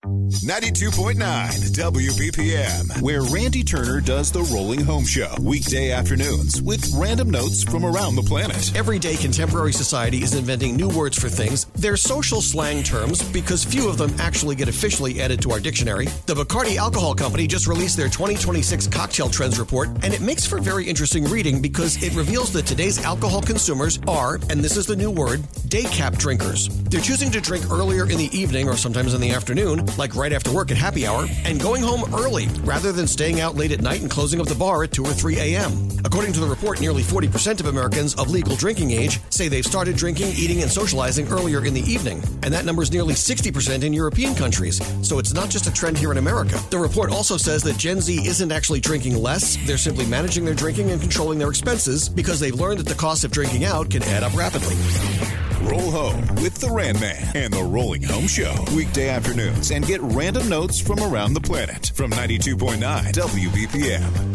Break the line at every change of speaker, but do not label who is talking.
92.9 WBPM, where Randy Turner does the Rolling Home Show. Weekday afternoons with random notes from around the planet.
Every day, contemporary society is inventing new words for things. They're social slang terms because few of them actually get officially added to our dictionary. The Bacardi Alcohol Company just released their 2026 Cocktail Trends Report, and it makes for very interesting reading because it reveals that today's alcohol consumers are, and this is the new word, day cap drinkers. They're choosing to drink earlier in the evening or sometimes in the afternoon, like right after work at happy hour, and going home early rather than staying out late at night and closing up the bar at 2 or 3 a.m. According to the report, nearly 40% of Americans of legal drinking age say they've started drinking, eating, and socializing earlier in the evening, and that number is nearly 60% in European countries, so it's not just a trend here in America. The report also says that Gen Z isn't actually drinking less, they're simply managing their drinking and controlling their expenses because they've learned that the cost of drinking out can add up rapidly.
Roll home with the Ran Man and the Rolling Home Show. Weekday afternoons and get random notes from around the planet from 92.9 WBPM.